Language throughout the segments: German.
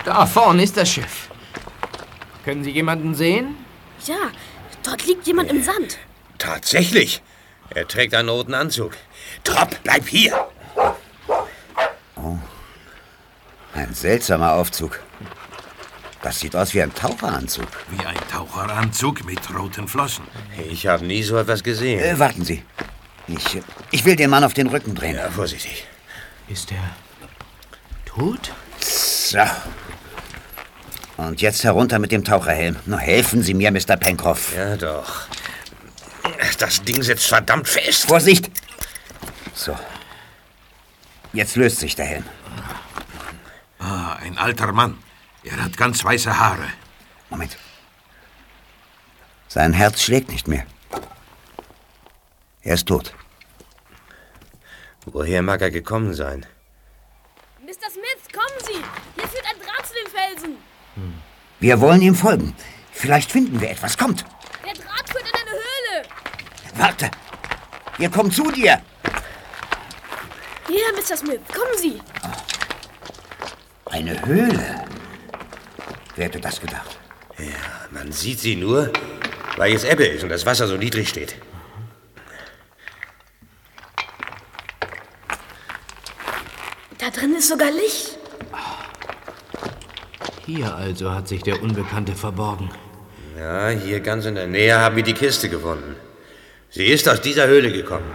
Da vorne ist das Schiff. Können Sie jemanden sehen? Ja, dort liegt jemand im Sand. Tatsächlich. Er trägt einen roten Anzug. Top, bleib hier. Oh, ein seltsamer Aufzug. Das sieht aus wie ein Taucheranzug. Wie ein Taucheranzug mit roten Flossen. Ich habe nie so etwas gesehen. Warten Sie. Ich will den Mann auf den Rücken drehen. Ja, vorsichtig. Ist er tot? So. Und jetzt herunter mit dem Taucherhelm. Nur helfen Sie mir, Mr. Pencroff. Ja, doch. Das Ding sitzt verdammt fest. Vorsicht! So. Jetzt löst sich der Helm. Ah, ein alter Mann. Er hat ganz weiße Haare. Moment. Sein Herz schlägt nicht mehr. Er ist tot. Woher mag er gekommen sein? Mr. Smith, kommen Sie! Hier führt ein Draht zu den Felsen. Wir wollen ihm folgen. Vielleicht finden wir etwas. Kommt! Der Draht führt in eine Höhle. Warte! Wir kommen zu dir! Hier, Mr. Smith, kommen Sie! Eine Höhle? Wer hätte das gedacht? Ja, man sieht sie nur, weil jetzt Ebbe ist und das Wasser so niedrig steht. Da drin ist sogar Licht. Hier also hat sich der Unbekannte verborgen. Ja, hier ganz in der Nähe haben wir die Kiste gefunden. Sie ist aus dieser Höhle gekommen.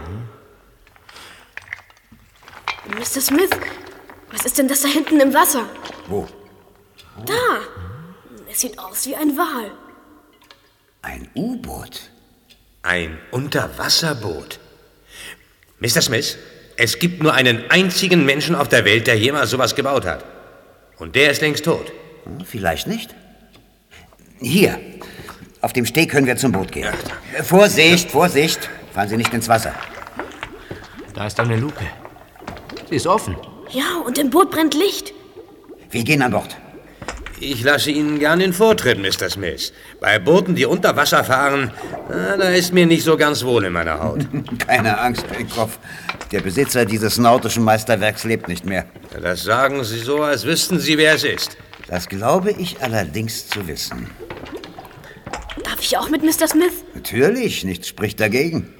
Mr. Smith, was ist denn das da hinten im Wasser? Wo? Da! Es sieht aus wie ein Wal. Ein U-Boot? Ein Unterwasserboot. Mr. Smith, es gibt nur einen einzigen Menschen auf der Welt, der jemals sowas gebaut hat. Und der ist längst tot. Vielleicht nicht. Hier. Auf dem Steg können wir zum Boot gehen. Vorsicht, Vorsicht. Fallen Sie nicht ins Wasser. Da ist eine Luke. Sie ist offen. Ja, und im Boot brennt Licht. Wir gehen an Bord. Ich lasse Ihnen gern den Vortritt, Mr. Smith. Bei Booten, die unter Wasser fahren, da ist mir nicht so ganz wohl in meiner Haut. Keine Angst, Pencroff. Der Besitzer dieses nautischen Meisterwerks lebt nicht mehr. Das sagen Sie so, als wüssten Sie, wer es ist. Das glaube ich allerdings zu wissen. Darf ich auch mit Mr. Smith? Natürlich, nichts spricht dagegen.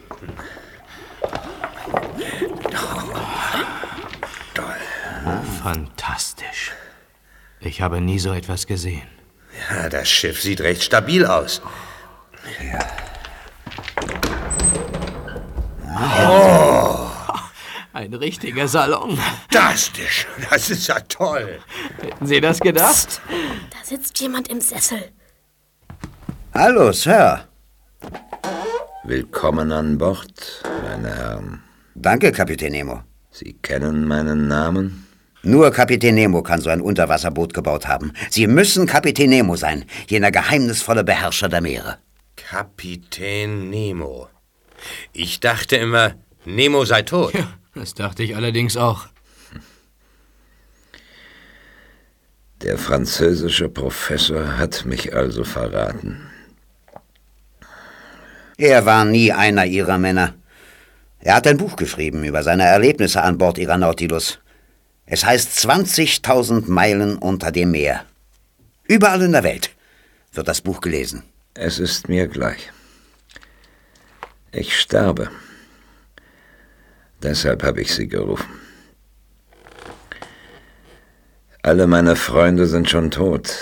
Fantastisch. Ich habe nie so etwas gesehen. Ja, das Schiff sieht recht stabil aus. Ja. Oh! Ein richtiger Salon. Fantastisch. Das ist ja toll. Hätten Sie das gedacht? Psst, da sitzt jemand im Sessel. Hallo, Sir. Willkommen an Bord, meine Herren. Danke, Kapitän Nemo. Sie kennen meinen Namen? Nur Kapitän Nemo kann so ein Unterwasserboot gebaut haben. Sie müssen Kapitän Nemo sein, jener geheimnisvolle Beherrscher der Meere. Kapitän Nemo. Ich dachte immer, Nemo sei tot. Ja, das dachte ich allerdings auch. Der französische Professor hat mich also verraten. Er war nie einer Ihrer Männer. Er hat ein Buch geschrieben über seine Erlebnisse an Bord Ihrer Nautilus. Es heißt 20.000 Meilen unter dem Meer. Überall in der Welt wird das Buch gelesen. Es ist mir gleich. Ich sterbe. Deshalb habe ich Sie gerufen. Alle meine Freunde sind schon tot.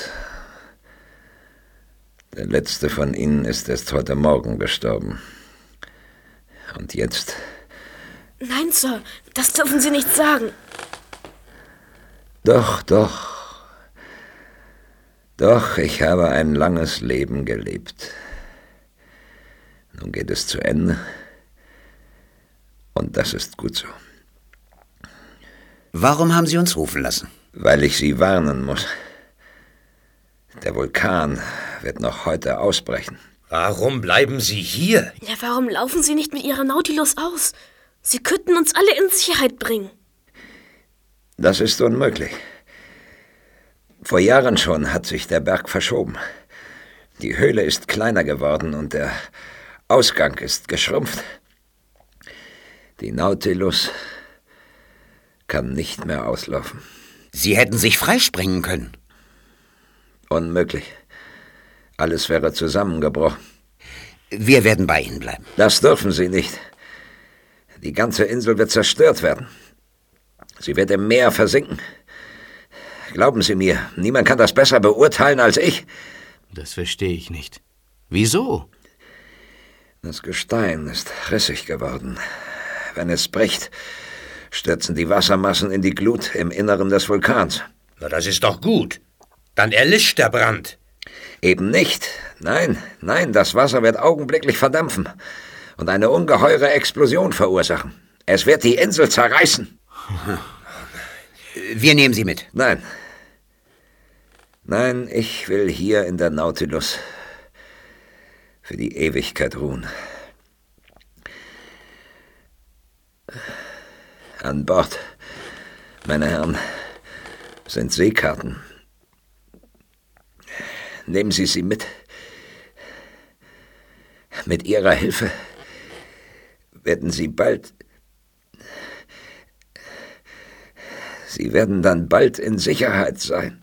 Der letzte von ihnen ist erst heute Morgen gestorben. Und jetzt? Nein, Sir, das dürfen Sie nicht sagen. Doch, doch. Doch, ich habe ein langes Leben gelebt. Nun geht es zu Ende. Und das ist gut so. Warum haben Sie uns rufen lassen? Weil ich Sie warnen muss. Der Vulkan wird noch heute ausbrechen. Warum bleiben Sie hier? Ja, warum laufen Sie nicht mit Ihrer Nautilus aus? Sie könnten uns alle in Sicherheit bringen. Das ist unmöglich. Vor Jahren schon hat sich der Berg verschoben. Die Höhle ist kleiner geworden und der Ausgang ist geschrumpft. Die Nautilus kann nicht mehr auslaufen. Sie hätten sich freispringen können. Unmöglich. Alles wäre zusammengebrochen. Wir werden bei Ihnen bleiben. Das dürfen Sie nicht. Die ganze Insel wird zerstört werden. Sie wird im Meer versinken. Glauben Sie mir, niemand kann das besser beurteilen als ich. Das verstehe ich nicht. Wieso? Das Gestein ist rissig geworden. Wenn es bricht, stürzen die Wassermassen in die Glut im Inneren des Vulkans. Na, das ist doch gut. Dann erlischt der Brand. Eben nicht. Nein, das Wasser wird augenblicklich verdampfen und eine ungeheure Explosion verursachen. Es wird die Insel zerreißen. Wir nehmen Sie mit. Nein, ich will hier in der Nautilus für die Ewigkeit ruhen. An Bord, meine Herren, sind Seekarten. Nehmen Sie sie mit. Mit Ihrer Hilfe werden Sie bald... Sie werden dann bald in Sicherheit sein.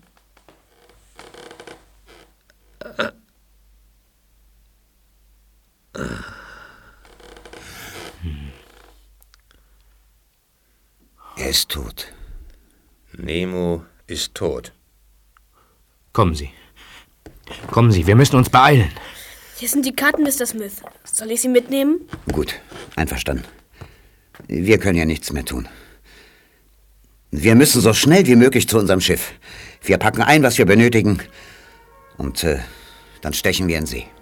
Er ist tot. Nemo ist tot. Kommen Sie. Kommen Sie, wir müssen uns beeilen. Hier sind die Karten, Mr. Smith. Soll ich sie mitnehmen? Gut, einverstanden. Wir können ja nichts mehr tun. Wir müssen so schnell wie möglich zu unserem Schiff. Wir packen ein, was wir benötigen, und dann stechen wir in See.